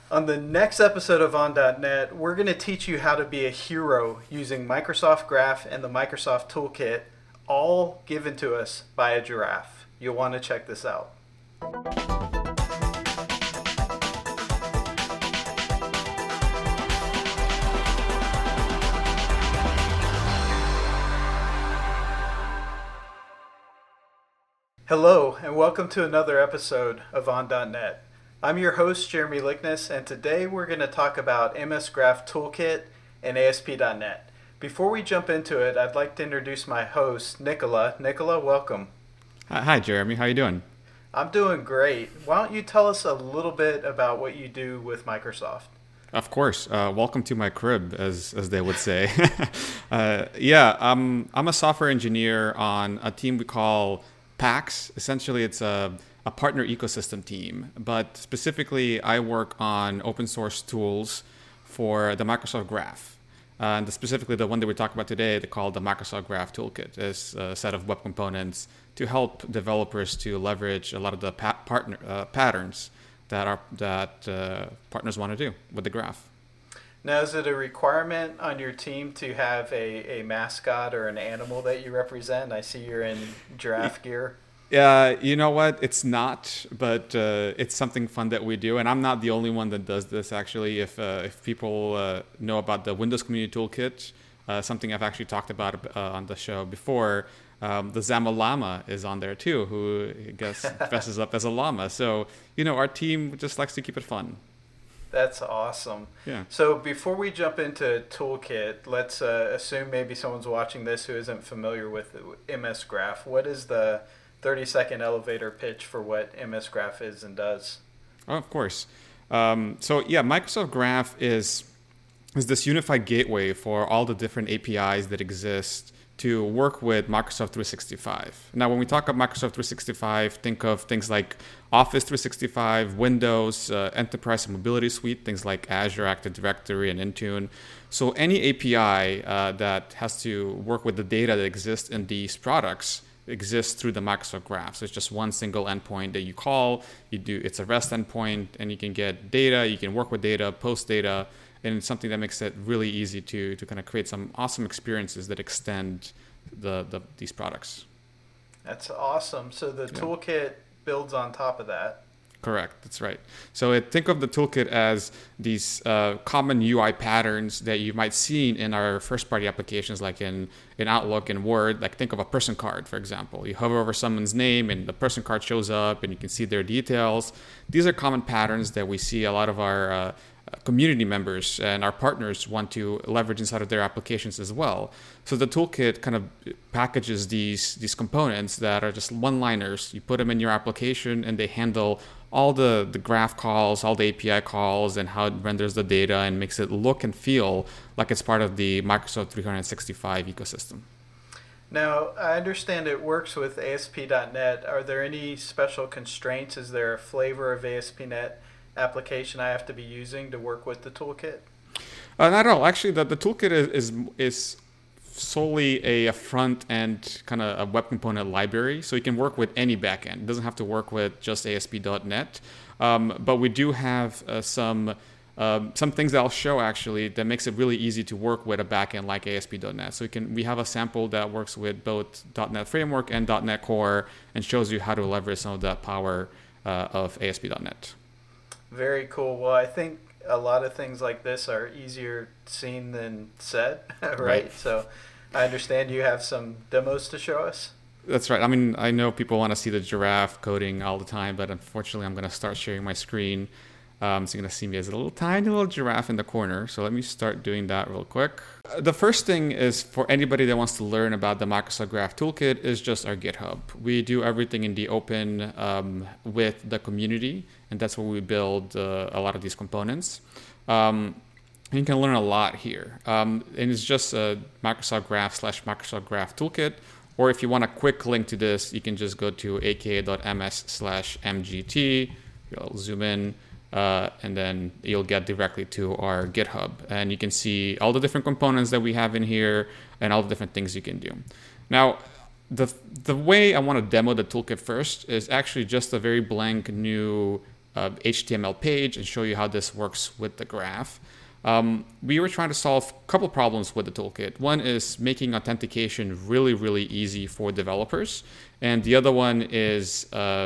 On the next episode of On.net, we're going to teach you how to be a hero using Microsoft Graph and the Microsoft Toolkit, all given to us by a giraffe. You'll want to check this out. Hello, and welcome to another episode of On.net. I'm your host, Jeremy Lickness, and today we're going to talk about MS Graph Toolkit and ASP.NET. Before we jump into it, I'd like to introduce my host, Nicola. Nicola, welcome. Hi, Jeremy. How you doing? I'm doing great. Why don't you tell us a little bit about what you do with Microsoft? Of course. Welcome to my crib, as they would say. I'm a software engineer on a team we call PAX. Essentially, it's a partner ecosystem team, but specifically I work on open source tools for the Microsoft Graph. And specifically the one that we talk about today, called the Microsoft Graph Toolkit, is a set of web components to help developers to leverage a lot of the patterns that partners want to do with the graph. Now, is it a requirement on your team to have a mascot or an animal that you represent? I see you're in giraffe gear. You know what? It's not, but it's something fun that we do, and I'm not the only one that does this. Actually, if people know about the Windows Community Toolkit, something I've actually talked about on the show before, the Zama Llama is on there too, who I guess dresses up as a llama. So our team just likes to keep it fun. That's awesome. Yeah. So before we jump into Toolkit, let's assume maybe someone's watching this who isn't familiar with MS Graph. What is the 30-second elevator pitch for what MS Graph is and does? Oh, of course. Microsoft Graph is this unified gateway for all the different APIs that exist to work with Microsoft 365. Now, when we talk about Microsoft 365, think of things like Office 365, Windows, Enterprise and Mobility Suite, things like Azure Active Directory and Intune. So any API that has to work with the data that exists in these products exists through the Microsoft Graph. So it's just one single endpoint that you call. It's a REST endpoint, and you can get data, you can work with data, post data, and it's something that makes it really easy to kind of create some awesome experiences that extend these products. That's awesome. So the toolkit builds on top of that. Correct. That's right. So think of the toolkit as these common UI patterns that you might see in our first-party applications, like in Outlook and Word. Like think of a person card, for example. You hover over someone's name, and the person card shows up, and you can see their details. These are common patterns that we see a lot of our community members and our partners want to leverage inside of their applications as well. So the toolkit kind of packages these components that are just one-liners. You put them in your application, and they handle all the graph calls, all the API calls, and how it renders the data and makes it look and feel like it's part of the Microsoft 365 ecosystem. Now, I understand it works with ASP.NET. Are there any special constraints? Is there a flavor of ASP.NET application I have to be using to work with the toolkit? Not at all. Actually, the toolkit is solely a front end kind of a web component library, so you can work with any backend. It doesn't have to work with just ASP.NET, but we do have some things that I'll show actually that makes it really easy to work with a backend like ASP.NET. So we have a sample that works with both .NET Framework and .NET Core and shows you how to leverage some of that power of ASP.NET. Very cool. Well, I think a lot of things like this are easier seen than said, right? So I understand you have some demos to show us. That's right. I mean, I know people want to see the giraffe coding all the time, but unfortunately I'm going to start sharing my screen. So you're going to see me as a tiny little giraffe in the corner. So let me start doing that real quick. The first thing is for anybody that wants to learn about the Microsoft Graph Toolkit is just our GitHub. We do everything in the open with the community, and that's where we build a lot of these components. And you can learn a lot here. And it's just Microsoft Graph/Microsoft Graph Toolkit. Or if you want a quick link to this, you can just go to aka.ms/mgt. You'll zoom in. And then you'll get directly to our GitHub, and you can see all the different components that we have in here and all the different things you can do. Now, the way I want to demo the toolkit first is actually just a very blank new HTML page and show you how this works with the graph. We were trying to solve a couple problems with the toolkit. One is making authentication really, really easy for developers, and the other one is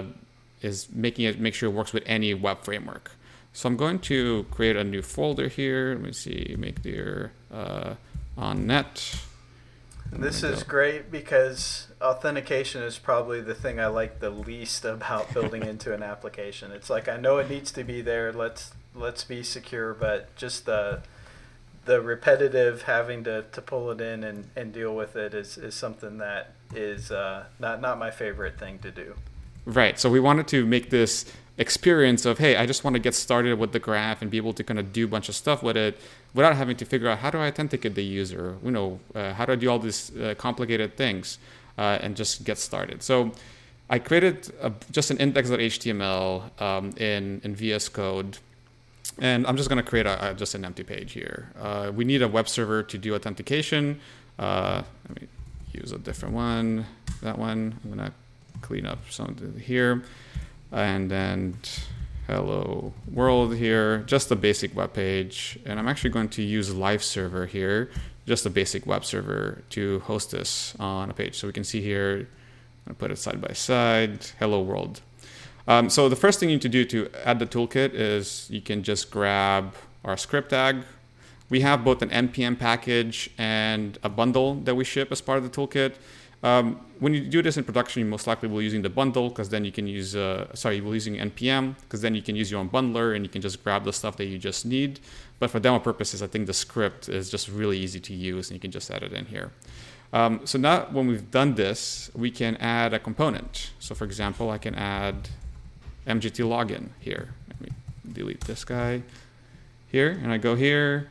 make sure it works with any web framework. So I'm going to create a new folder here. Let me see, make clear on net. This is great because authentication is probably the thing I like the least about building into an application. It's like, I know it needs to be there. Let's be secure, but just the repetitive having to pull it in and deal with it is something that is not my favorite thing to do. Right. So we wanted to make this experience of, hey, I just want to get started with the graph and be able to kind of do a bunch of stuff with it without having to figure out how do I authenticate the user, how do I do all these complicated things, and just get started. So I created just an index.html in VS Code, and I'm just going to create just an empty page here. We need a web server to do authentication. Let me use a different one. That one. I'm going to clean up something here. And then hello world here, just a basic web page. And I'm actually going to use live server here, just a basic web server to host this on a page. So we can see here, I'm going to put it side by side, hello world. So the first thing you need to do to add the toolkit is you can just grab our script tag. We have both an NPM package and a bundle that we ship as part of the toolkit. When you do this in production, you most likely will be using the bundle because then you can use, you'll be using NPM because then you can use your own bundler and you can just grab the stuff that you just need. But for demo purposes, I think the script is just really easy to use and you can just add it in here. So now when we've done this, we can add a component. So for example, I can add MGT login here. Let me delete this guy here and I go here.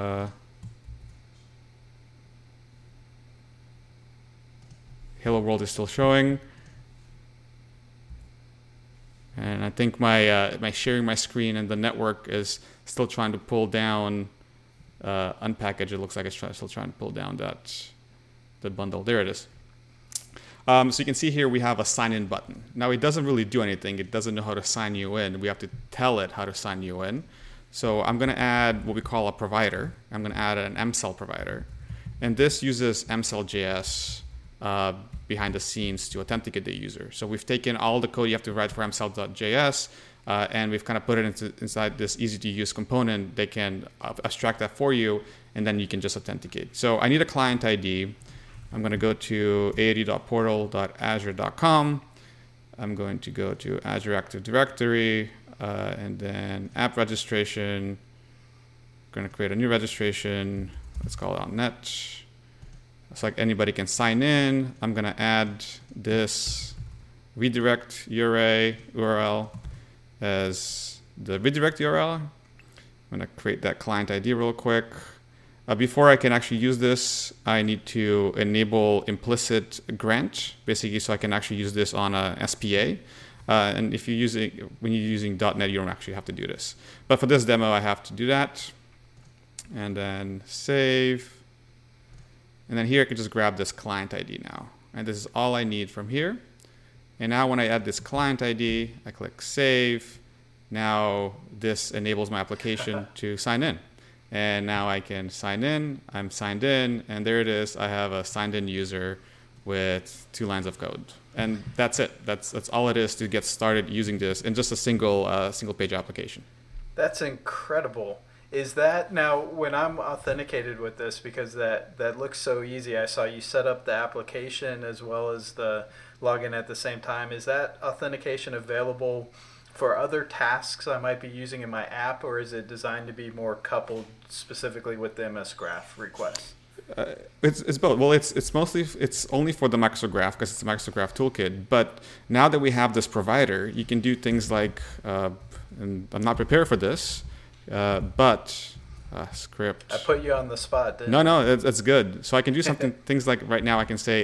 Hello world is still showing, and I think my sharing my screen and the network is still trying to pull down unpackage. It looks like it's still trying to pull down the bundle. There it is. So you can see here we have a sign in button. Now it doesn't really do anything. It doesn't know how to sign you in. We have to tell it how to sign you in. So I'm going to add what we call a provider. I'm going to add an MCell provider, and this uses MCell.js behind the scenes to authenticate the user. So we've taken all the code you have to write for MCell.js and we've kind of put it inside this easy to use component. They can abstract that for you and then you can just authenticate. So I need a client ID. I'm going to go to aad.portal.azure.com. I'm going to go to Azure Active Directory and then app registration. I'm going to create a new registration. Let's call it on net. It's like anybody can sign in. I'm going to add this redirect URL as the redirect URL. I'm going to create that client ID real quick. Before I can actually use this, I need to enable implicit grant, basically, so I can actually use this on a SPA. And if when you're using .NET, you don't actually have to do this. But for this demo, I have to do that. And then save. And then here I can just grab this client ID now. And this is all I need from here. And now when I add this client ID, I click save. Now this enables my application to sign in. And now I can sign in. I'm signed in. And there it is. I have a signed in user with 2 lines of code. And that's it. That's all it is to get started using this in just a single page application. That's incredible. Is that now when I'm authenticated with this, because that looks so easy, I saw you set up the application as well as the login at the same time. Is that authentication available for other tasks I might be using in my app, or is it designed to be more coupled specifically with the MS Graph requests? It's both. Well, it's only for the Microsoft Graph because it's a Microsoft Graph toolkit. But now that we have this provider, you can do things like, and I'm not prepared for this. But script. I put you on the spot, didn't I? No, it's good. So I can do things like right now I can say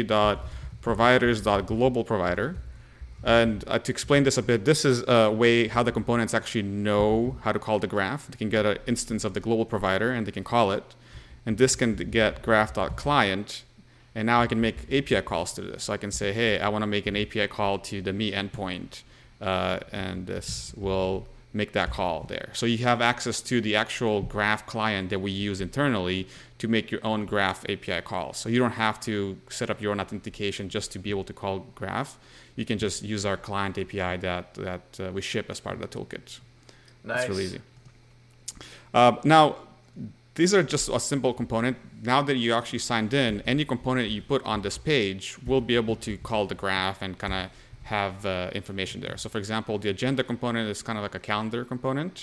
mgt.providers.globalprovider. And to explain this a bit, this is a way how the components actually know how to call the graph. They can get an instance of the global provider and they can call it. And this can get graph.client. And now I can make API calls to this. So I can say, hey, I want to make an API call to the me endpoint. and this will make that call there. So you have access to the actual Graph client that we use internally to make your own Graph API calls. So you don't have to set up your own authentication just to be able to call Graph. You can just use our client API that we ship as part of the toolkit. Nice. It's really easy. Now, these are just a simple component. Now that you actually signed in, any component you put on this page will be able to call the Graph and kind of have information there. So for example, the agenda component is kind of like a calendar component.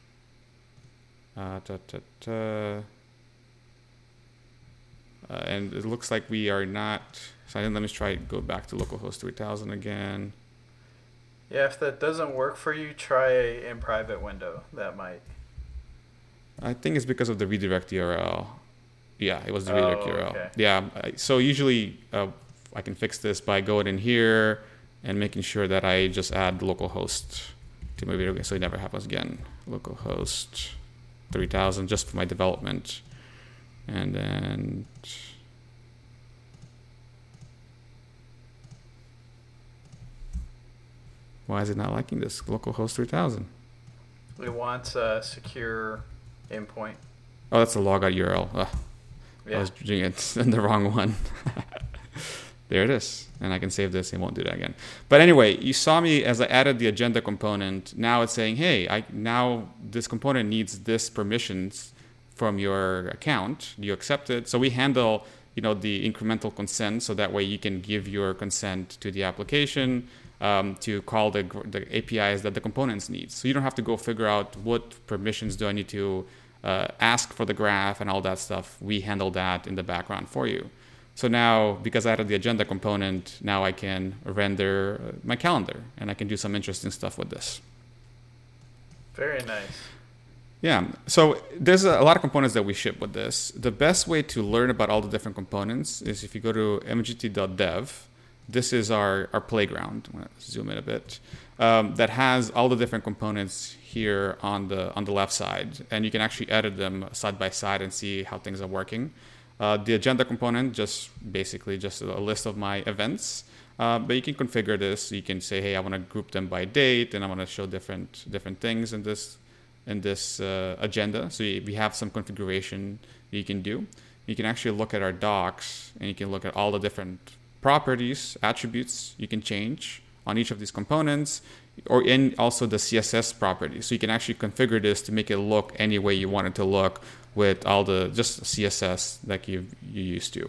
And it looks like we are not signed in. Let me try go back to localhost 3000 again. Yeah, if that doesn't work for you, try a in private window. That might. I think it's because of the redirect URL. Yeah, it was the redirect URL. Okay. Yeah, so usually I can fix this by going in here and making sure that I just add localhost to my video game so it never happens again. Localhost 3000 just for my development. And then why is it not liking this? Localhost 3000. It wants a secure endpoint. Oh, that's a logout URL. Ugh. Yeah. I was doing it in the wrong one. There it is. And I can save this and won't do that again. But anyway, you saw me as I added the agenda component. Now it's saying, hey, now this component needs this permissions from your account. Do you accept it? So we handle, the incremental consent. So that way you can give your consent to the application to call the APIs that the components need. So you don't have to go figure out what permissions do I need to ask for the Graph and all that stuff. We handle that in the background for you. So now, because I added the agenda component, now I can render my calendar, and I can do some interesting stuff with this. Very nice. Yeah, so there's a lot of components that we ship with this. The best way to learn about all the different components is if you go to mgt.dev. This is our playground. I'm going to zoom in a bit. That has all the different components here on the left side, and you can actually edit them side by side and see how things are working. The agenda component, just basically just a list of my events, but you can configure this. You can say, hey, I want to group them by date, and I want to show different things in this agenda. So we have some configuration you can do. You can actually look at our docs, and you can look at all the different properties, attributes you can change on each of these components, or in also the CSS properties. So you can actually configure this to make it look any way you want it to look with all the just CSS like you used to.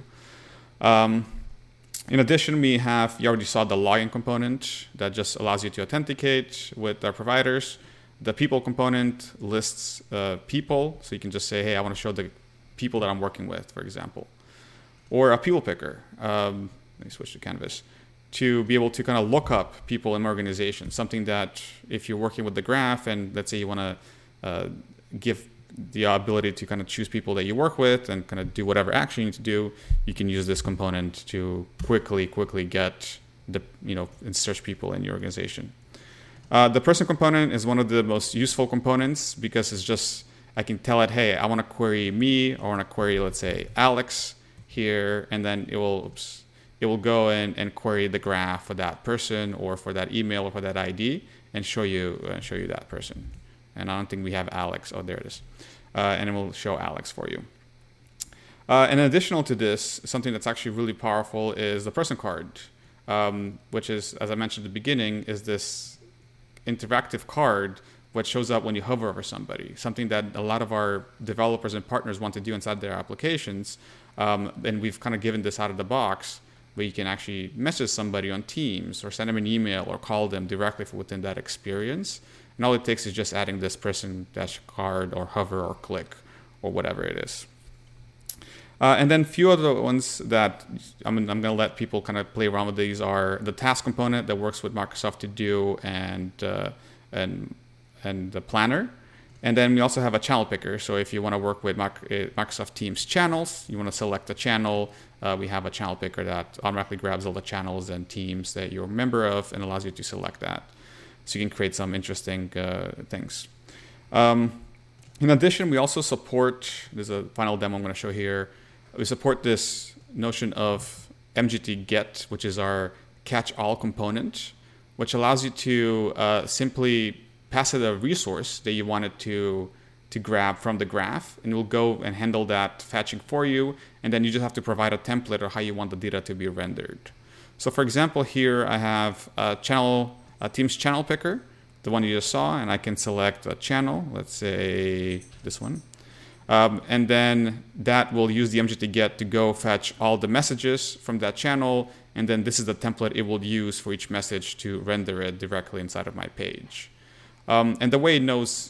In addition, you already saw the login component that just allows you to authenticate with our providers. The people component lists people, so you can just say, hey, I want to show the people that I'm working with, for example. Or a people picker. Let me switch to Canvas. To be able to kind of look up people in my organization, something that if you're working with the Graph and let's say you want to give the ability to kind of choose people that you work with and kind of do whatever action you need to do, you can use this component to quickly get and search people in your organization. The person component is one of the most useful components because it's just, I can tell it, hey, I want to query me, or I want to query, let's say, Alex here, and then it will go in and query the Graph for that person or for that email or for that ID and show you that person. And I don't think we have Alex. Oh, there it is. And it will show Alex for you. And additional to this, something that's actually really powerful is the person card, which is, as I mentioned at the beginning, is this interactive card what shows up when you hover over somebody, something that a lot of our developers and partners want to do inside their applications. And we've kind of given this out of the box where you can actually message somebody on Teams or send them an email or call them directly from within that experience. And all it takes is just adding this person dash card or hover or click or whatever it is. And then a few other ones that I'm going to let people kind of play around with. These are the task component that works with Microsoft To Do and the planner. And then we also have a channel picker. So if you want to work with Microsoft Teams channels, you want to select a channel, we have a channel picker that automatically grabs all the channels and teams that you're a member of and allows you to select that. So you can create some interesting things. In addition, we also support, there's a final demo I'm going to show here. We support this notion of MGT Get, which is our catch-all component, which allows you to simply pass it a resource that you wanted to grab from the graph, and it will go and handle that fetching for you, and then you just have to provide a template or how you want the data to be rendered. So for example, here I have a Teams channel picker, the one you just saw, and I can select a channel, let's say this one. And then that will use the MGT-get to go fetch all the messages from that channel, and then this is the template it will use for each message to render it directly inside of my page. And the way it knows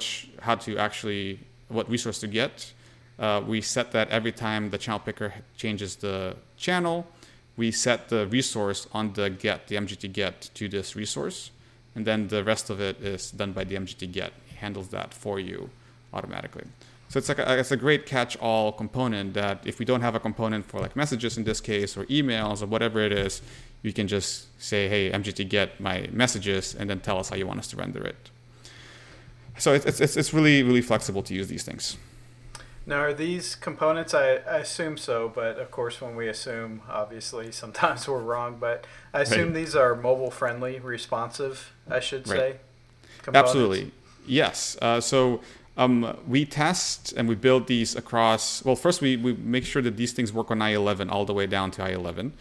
what resource to get, we set that every time the channel picker changes the channel, we set the resource on the MGT-get to this resource, and then the rest of it is done by the MGT-get. It handles that for you automatically. So it's a great catch-all component that if we don't have a component for like messages in this case, or emails, or whatever it is, you can just say, hey, MGT-get my messages, and then tell us how you want us to render it. So it's really, really flexible to use these things. Now, are these components, I assume so, but of course when we assume, obviously, sometimes we're wrong, but I assume these are mobile-friendly, responsive, I should say, components? Absolutely, yes. We test and we build these across, well, first we make sure that these things work on i11 all the way down to i11.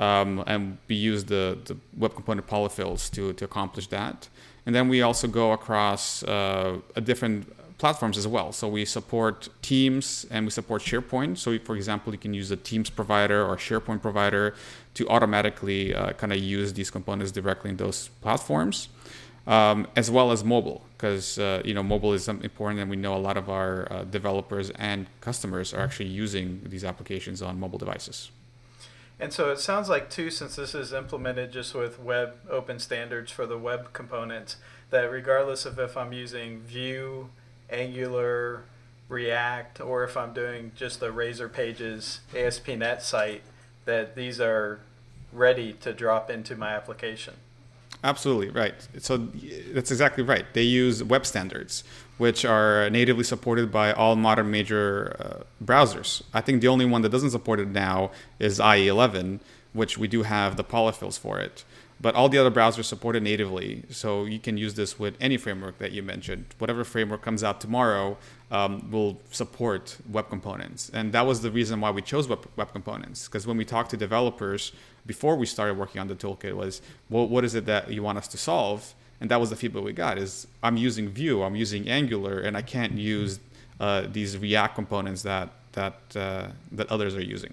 And we use the web component polyfills to accomplish that. And then we also go across different platforms as well. So we support Teams and we support SharePoint. So for example, you can use a Teams provider or SharePoint provider to automatically kind of use these components directly in those platforms, as well as mobile, because mobile is something important, and we know a lot of our developers and customers are actually using these applications on mobile devices. And so it sounds like, too, since this is implemented just with web open standards for the web components, that regardless of if I'm using Vue, Angular, React, or if I'm doing just the Razor Pages ASP.NET site, that these are ready to drop into my application. Absolutely, right. So that's exactly right. They use web standards, which are natively supported by all modern major browsers. I think the only one that doesn't support it now is IE11, which we do have the polyfills for it. But all the other browsers support it natively, so you can use this with any framework that you mentioned. Whatever framework comes out tomorrow will support web components. And that was the reason why we chose web components, because when we talked to developers before we started working on the toolkit was, well, what is it that you want us to solve? And that was the feedback we got is, I'm using Vue, I'm using Angular, and I can't use these React components that others are using.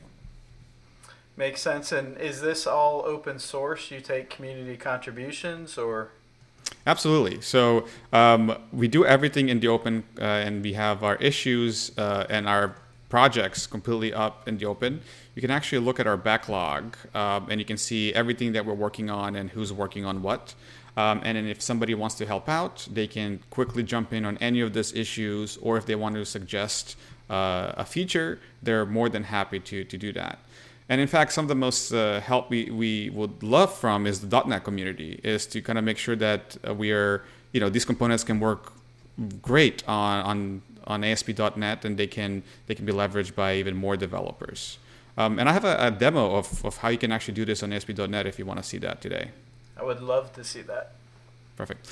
Makes sense. And is this all open source? You take community contributions, or? Absolutely. So we do everything in the open, and we have our issues and our projects completely up in the open. You can actually look at our backlog, and you can see everything that we're working on and who's working on what. And then if somebody wants to help out, they can quickly jump in on any of these issues, or if they want to suggest a feature, they're more than happy to do that. And in fact, some of the most help we would love from is the .NET community, is to kind of make sure that we are, these components can work great on ASP.NET, and they can be leveraged by even more developers. And I have a demo of how you can actually do this on ASP.NET if you want to see that today. I would love to see that. Perfect.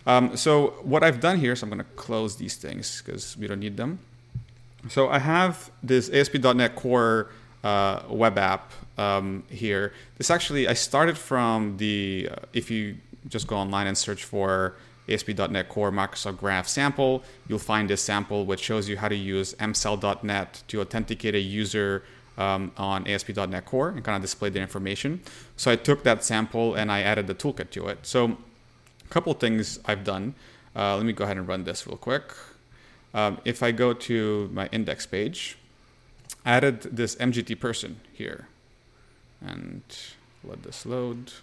So what I've done here, so I'm going to close these things because we don't need them. So I have this ASP.NET Core web app here. This actually, I started from the, if you just go online and search for ASP.NET Core Microsoft Graph sample, you'll find this sample which shows you how to use mcell.net to authenticate a user on ASP.NET Core and kind of display their information. So I took that sample and I added the toolkit to it. So a couple things I've done. Let me go ahead and run this real quick. If I go to my index page, I added this MGT person here. And let this load.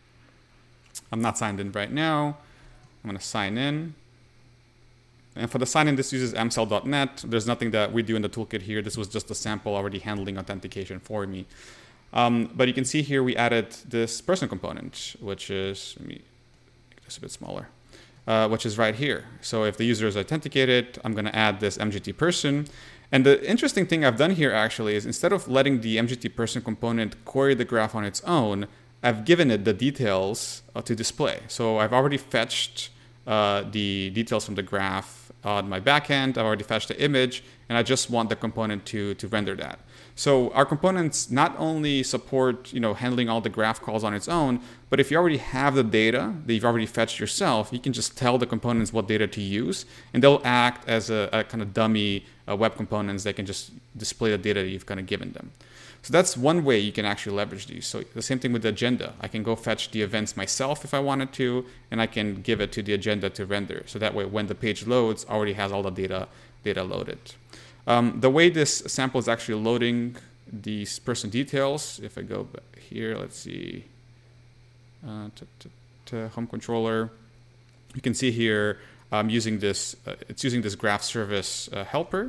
I'm not signed in right now. I'm going to sign in. And for the sign-in, this uses mcell.net. There's nothing that we do in the toolkit here. This was just a sample already handling authentication for me. But you can see here we added this person component, which is, let me make this a bit smaller, which is right here. So if the user is authenticated, I'm going to add this MGT person. And the interesting thing I've done here actually is instead of letting the MGT person component query the graph on its own, I've given it the details to display. So I've already fetched the details from the graph on my backend. I've already fetched the image, and I just want the component to render that. So our components not only support, handling all the graph calls on its own, but if you already have the data that you've already fetched yourself, you can just tell the components what data to use, and they'll act as a kind of dummy web components that can just display the data that you've kind of given them. So that's one way you can actually leverage these. So the same thing with the agenda. I can go fetch the events myself if I wanted to, and I can give it to the agenda to render. So that way, when the page loads, already has all the data loaded. The way this sample is actually loading these person details, if I go back here, let's see, to home controller, you can see here I'm using this, it's using this graph service helper,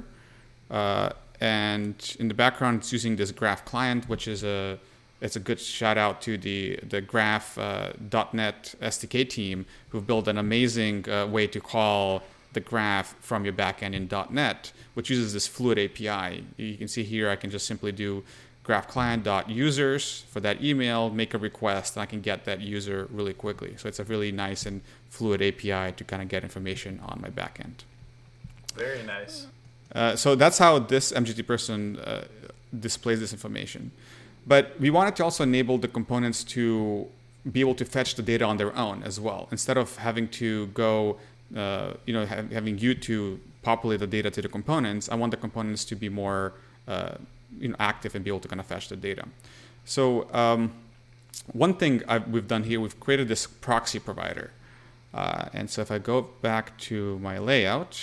and in the background it's using this graph client, which is it's a good shout out to the graph.net SDK team, who've built an amazing way to call the graph from your backend in .NET, which uses this Fluid API. You can see here I can just simply do graph client.users for that email, make a request, and I can get that user really quickly. So it's a really nice and fluid API to kind of get information on my backend. Very nice. So that's how this MGT person displays this information. But we wanted to also enable the components to be able to fetch the data on their own as well, instead of having to go having you to populate the data to the components. I want the components to be more active and be able to kind of fetch the data. So one thing we've done here, we've created this proxy provider. And so if I go back to my layout,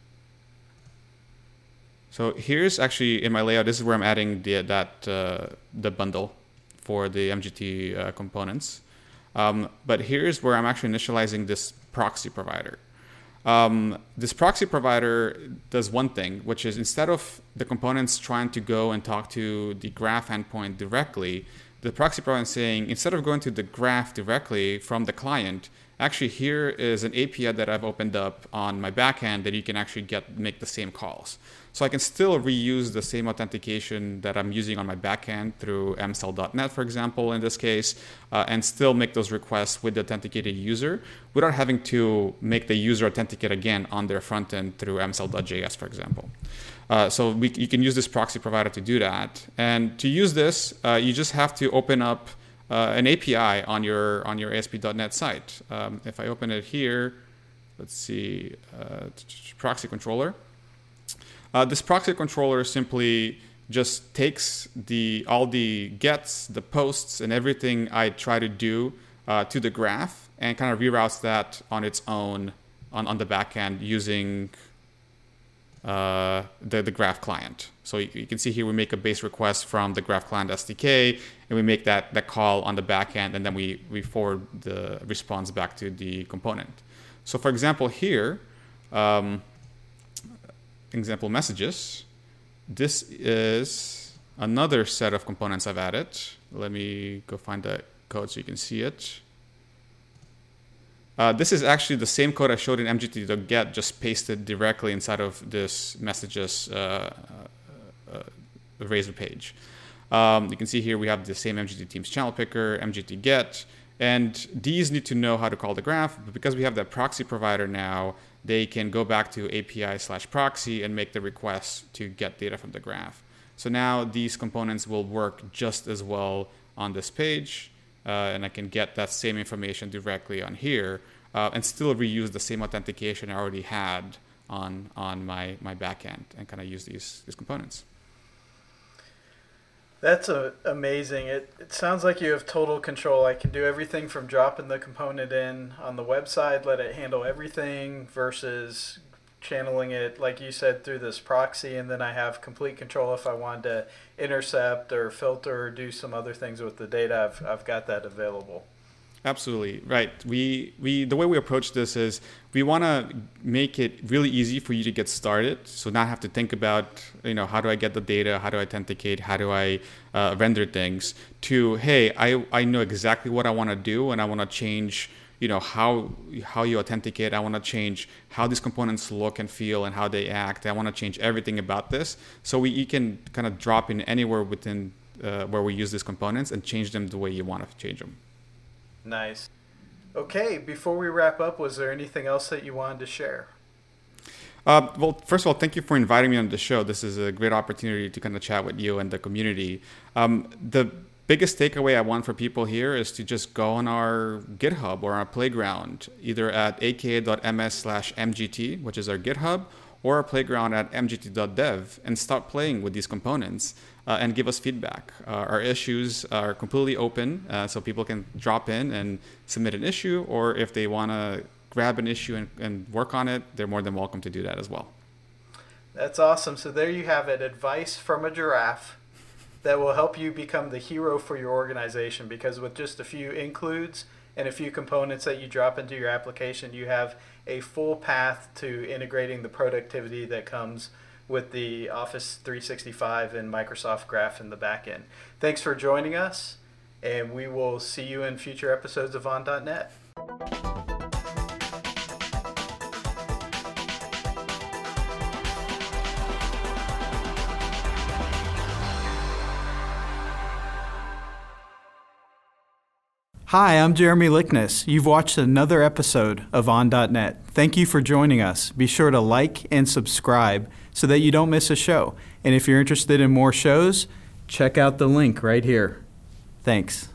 so here's actually in my layout, this is where I'm adding the bundle for the MGT components. But here's where I'm actually initializing this proxy provider. This proxy provider does one thing, which is instead of the components trying to go and talk to the graph endpoint directly, the proxy provider is saying, instead of going to the graph directly from the client, actually here is an API that I've opened up on my backend that you can actually make the same calls. So I can still reuse the same authentication that I'm using on my backend through mcell.net, for example, in this case, and still make those requests with the authenticated user without having to make the user authenticate again on their front end through mcell.js, for example. So you can use this proxy provider to do that. And to use this, you just have to open up an API on your ASP.NET site. If I open it here, let's see, proxy controller. This proxy controller simply just takes all the gets, the posts, and everything I try to do to the graph and kind of reroutes that on its own on the back end using the graph client. So you can see here we make a base request from the graph client SDK, and we make that call on the back end, and then we forward the response back to the component. So for example here, example messages, this is another set of components I've added. Let me go find the code so you can see it. This is actually the same code I showed in MGT.get, just pasted directly inside of this messages Razor page. You can see here we have the same MGT Teams channel picker, MGT get, and these need to know how to call the graph, but because we have that proxy provider now, they can go back to API/proxy and make the request to get data from the graph. So now these components will work just as well on this page, and I can get that same information directly on here, and still reuse the same authentication I already had on my backend and kind of use these components. That's amazing. It sounds like you have total control. I can do everything from dropping the component in on the website, let it handle everything, versus channeling it, like you said, through this proxy, and then I have complete control if I wanted to intercept or filter or do some other things with the data. I've got that available. Absolutely right. We the way we approach this is we want to make it really easy for you to get started. So not have to think about, how do I get the data? How do I authenticate? How do I render things? To, hey, I know exactly what I want to do, and I want to change, how you authenticate. I want to change how these components look and feel and how they act. I want to change everything about this. So you can kind of drop in anywhere within where we use these components and change them the way you want to change them. Nice. Okay, before we wrap up, was there anything else that you wanted to share? Well, first of all, thank you for inviting me on the show. This is a great opportunity to kind of chat with you and the community. The biggest takeaway I want for people here is to just go on our GitHub or our playground, either at aka.ms/mgt, which is our GitHub, or our playground at mgt.dev, and start playing with these components and give us feedback. Our issues are completely open, so people can drop in and submit an issue, or if they want to grab an issue and work on it, they're more than welcome to do that as well. That's awesome. So there you have it, advice from a giraffe that will help you become the hero for your organization, because with just a few includes and a few components that you drop into your application, you have a full path to integrating the productivity that comes with the Office 365 and Microsoft Graph in the back end. Thanks for joining us, and we will see you in future episodes of On.net. Hi, I'm Jeremy Lickness. You've watched another episode of On.net. Thank you for joining us. Be sure to like and subscribe so that you don't miss a show. And if you're interested in more shows, check out the link right here. Thanks.